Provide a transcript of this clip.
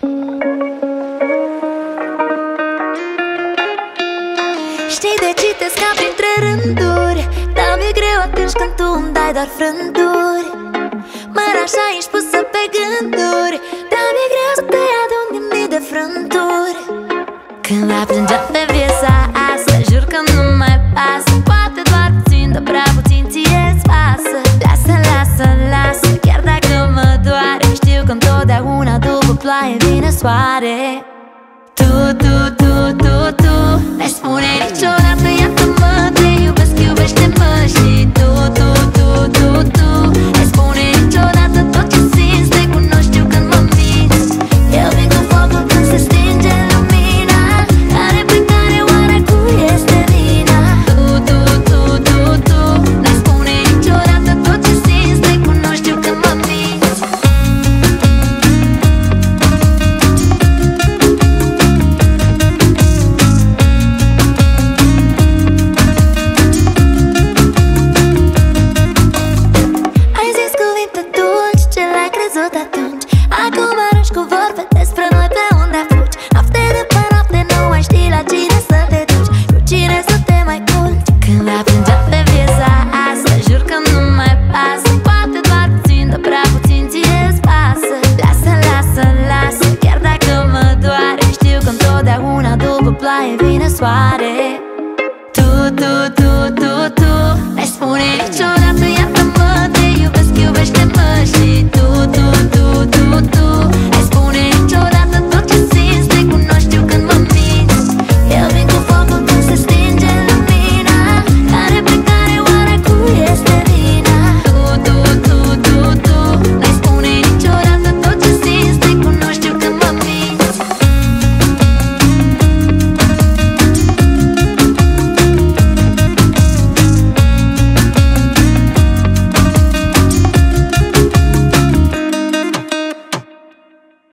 Știi de citesc ca printre rânduri, dar mi-e greu atunci când tu îmi dai doar frânturi. Măr așa ești pusă pe gânduri, dar mi-e greu să te adun din mii de frânturi. Când ai plângea pe viața asta, jur că nu mai pasă. Poate doar puțin, dar prea puțin ție-ți pasă. Lasă, lasă, lasă, chiar dacă mă doare, știu că întotdeauna după ploaie vine soare. Tu n-ai spune niciodată iartă-mă, te iubesc, iubește-mă. Și tu n-ai spune niciodată tot ce simți, te cunosc, știu când mă minți. Eu vin cu focul când se stinge lumina, care pe care oare cui este vina? Tu n-ai spune niciodată tot ce simți, te cunosc, știu când mă minți. Ai zis cuvinte dulci, ce l-ai crezut atunci? Acum arunci cuvinte